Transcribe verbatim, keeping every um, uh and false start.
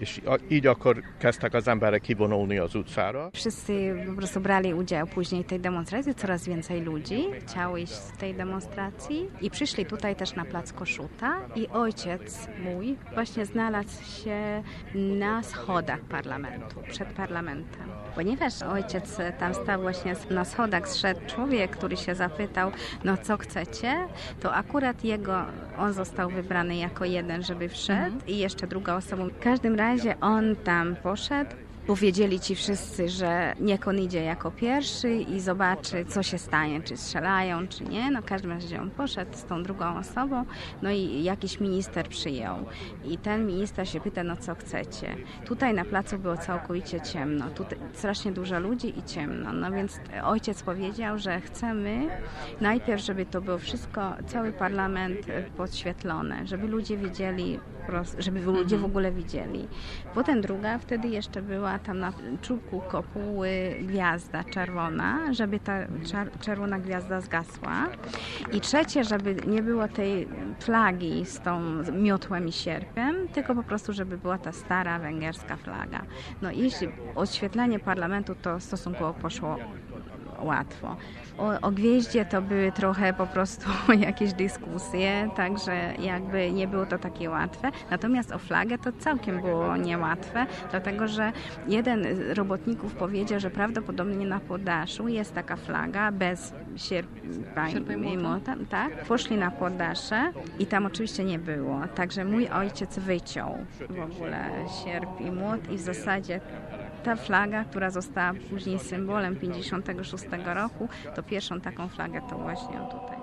és így akkor kezdtek az emberek kivonulni az utcára. Wszyscy po prostu brali udział później w tej demonstracji, coraz więcej ludzi chciało iść z tej demonstracji i przyszli tutaj też na plac Kossuta i ojciec mój właśnie znalazł się na schodach parlamentu, przed parlamentem. Ponieważ ojciec tam stał właśnie na schodach, zszedł człowiek, który się zapytał, no co chcecie, to akurat jego, on został wybrany jako jeden, żeby wszedł mhm. i jeszcze druga osoba. W każdym razie on tam poszedł. Powiedzieli ci wszyscy, że niech on idzie jako pierwszy i zobaczy, co się stanie, czy strzelają, czy nie. No w każdym razie on poszedł z tą drugą osobą, no i jakiś minister przyjął. I ten minister się pyta, no co chcecie. Tutaj na placu było całkowicie ciemno, tutaj strasznie dużo ludzi i ciemno. No więc ojciec powiedział, że chcemy najpierw, żeby to było wszystko, cały parlament podświetlone, żeby ludzie widzieli, żeby ludzie w ogóle widzieli. Potem druga, wtedy jeszcze była tam na czubku kopuły gwiazda czerwona, żeby ta czerwona gwiazda zgasła. I trzecie, żeby nie było tej flagi z tą miotłem i sierpem, tylko po prostu, żeby była ta stara węgierska flaga. No i jeśli oświetlenie parlamentu, to stosunkowo poszło łatwo. O, o gwieździe to były trochę po prostu jakieś dyskusje, także jakby nie było to takie łatwe. Natomiast o flagę to całkiem było niełatwe, dlatego że jeden z robotników powiedział, że prawdopodobnie na poddaszu jest taka flaga bez sierpa i młota. Tak? Poszli na poddasze i tam oczywiście nie było. Także mój ojciec wyciął w ogóle sierp i młot i w zasadzie ta flaga, która została później symbolem pięćdziesiątego szóstego roku, to pierwszą taką flagę to właśnie tutaj.